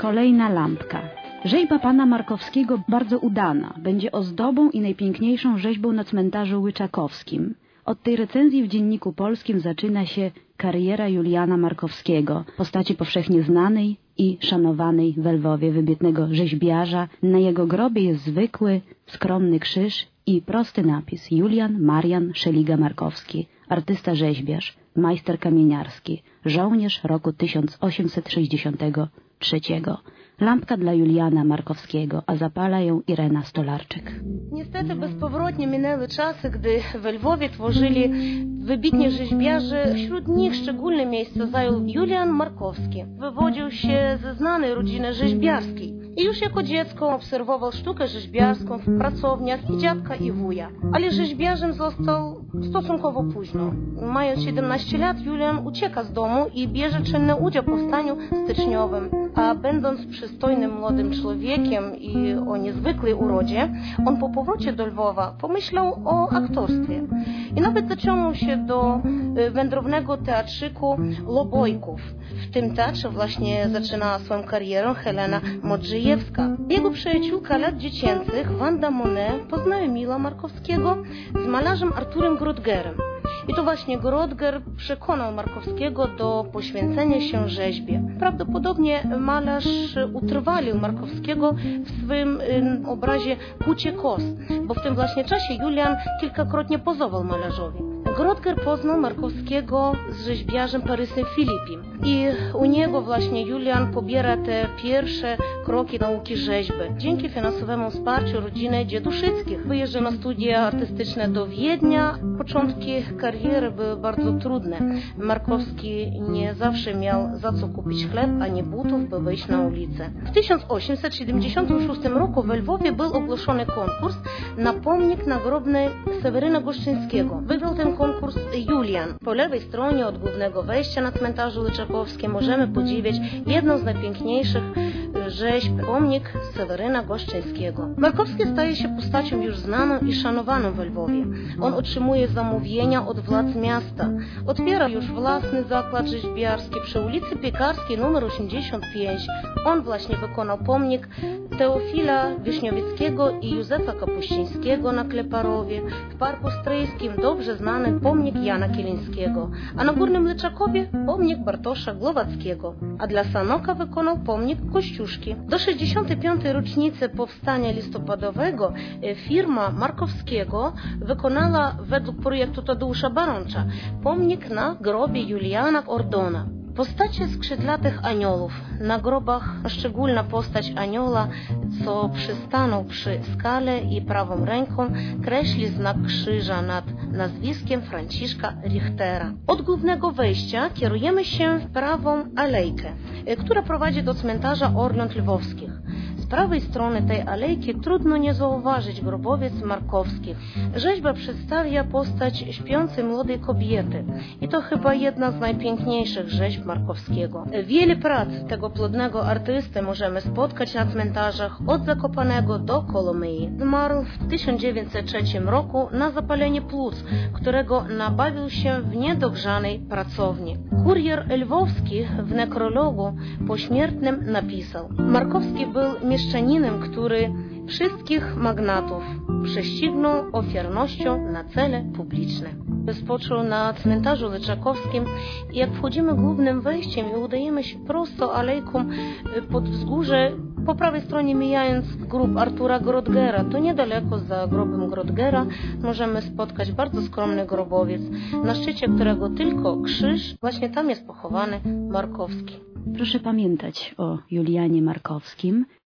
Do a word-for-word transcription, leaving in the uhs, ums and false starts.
Kolejna lampka. Rzeźba pana Markowskiego bardzo udana. Będzie ozdobą i najpiękniejszą rzeźbą na cmentarzu łyczakowskim. Od tej recenzji w Dzienniku Polskim zaczyna się kariera Juliana Markowskiego, postaci powszechnie znanej i szanowanej w Lwowie, wybitnego rzeźbiarza. Na jego grobie jest zwykły, skromny krzyż i prosty napis: Julian Marian Szeliga-Markowski, artysta-rzeźbiarz, majster kamieniarski, żołnierz roku tysiąc osiemset sześćdziesiątego trzeciego. Lampka dla Juliana Markowskiego, a zapala ją Irena Stolarczyk. Niestety bezpowrotnie minęły czasy, gdy w Lwowie tworzyli wybitni rzeźbiarze. Wśród nich szczególne miejsce zajął Julian Markowski. Wywodził się ze znanej rodziny rzeźbiarskiej i już jako dziecko obserwował sztukę rzeźbiarską w pracowniach i dziadka i wuja. Ale rzeźbiarzem został stosunkowo późno. Mając siedemnaście lat, Julian ucieka z domu i bierze czynny udział w powstaniu styczniowym. A będąc przystojnym młodym człowiekiem i o niezwykłej urodzie, on po powrocie do Lwowa pomyślał o aktorstwie. I nawet zaciągnął się do wędrownego teatrzyku Lobojków. W tym teatrze właśnie zaczynała swoją karierę Helena Modrzejewska. Jego przyjaciółka lat dziecięcych, Wanda Monet, poznajomiła Markowskiego z malarzem Arturem Grotgerem. I to właśnie Grotger przekonał Markowskiego do poświęcenia się rzeźbie. Prawdopodobnie malarz utrwalił Markowskiego w swym y, obrazie Kucie Kos, bo w tym właśnie czasie Julian kilkakrotnie pozował malarzowi. Grotger poznał Markowskiego z rzeźbiarzem Parysem Filipim i u niego właśnie Julian pobiera te pierwsze kroki nauki rzeźby. Dzięki finansowemu wsparciu rodziny Dzieduszyckich wyjeżdża na studia artystyczne do Wiednia. Początki kariery były bardzo trudne. Markowski nie zawsze miał za co kupić chleb ani butów, by wyjść na ulicę. W tysiąc osiemset siedemdziesiątym szóstym roku w Lwowie był ogłoszony konkurs na pomnik nagrobny Seweryna Goszczyńskiego. Wygrał ten konkurs Julian. Po lewej stronie od głównego wejścia na cmentarzu łyczakowskim możemy podziwiać jedną z najpiękniejszych rzeźb, pomnik Seweryna Goszczyńskiego. Markowski staje się postacią już znaną i szanowaną w Lwowie. On otrzymuje zamówienia od władz miasta. Otwiera już własny zakład rzeźbiarski przy ulicy Piekarskiej numer osiemdziesiąt pięć. On właśnie wykonał pomnik Teofila Wiśniowieckiego i Józefa Kapuścińskiego na Kleparowie. W Parku Strejskim dobrze znany pomnik Jana Kielińskiego, a na Górnym Lyczakowie pomnik Bartosza Głowackiego, a dla Sanoka wykonał pomnik Kościuszki. Do sześćdziesiątej piątej rocznicy powstania listopadowego firma Markowskiego wykonała według projektu Tadeusza Baroncza pomnik na grobie Juliana Ordona. Postacie skrzydlatych aniołów. Na grobach szczególna postać anioła, co przystanął przy skale i prawą ręką kreśli znak krzyża nad nazwiskiem Franciszka Richtera. Od głównego wejścia kierujemy się w prawą alejkę, która prowadzi do cmentarza Orląt Lwowskich. Z prawej strony tej alejki trudno nie zauważyć grobowiec Markowski. Rzeźba przedstawia postać śpiącej młodej kobiety i to chyba jedna z najpiękniejszych rzeźb Markowskiego. Wiele prac tego plodnego artysty możemy spotkać na cmentarzach od Zakopanego do Kolomyi. Zmarł w tysiąc dziewięćset trzecim roku na zapalenie płuc, którego nabawił się w niedogrzanej pracowni. Kurier lwowski w nekrologu pośmiertnym napisał: Markowski był mieszczaninem, który wszystkich magnatów prześcignął ofiarnością na cele publiczne. Spoczął na cmentarzu Łyczakowskim i jak wchodzimy głównym wejściem i udajemy się prosto alejką pod wzgórze, po prawej stronie mijając grób Artura Grotgera, to niedaleko za grobem Grotgera możemy spotkać bardzo skromny grobowiec, na szczycie którego tylko krzyż. Właśnie tam jest pochowany Markowski. Proszę pamiętać o Julianie Markowskim.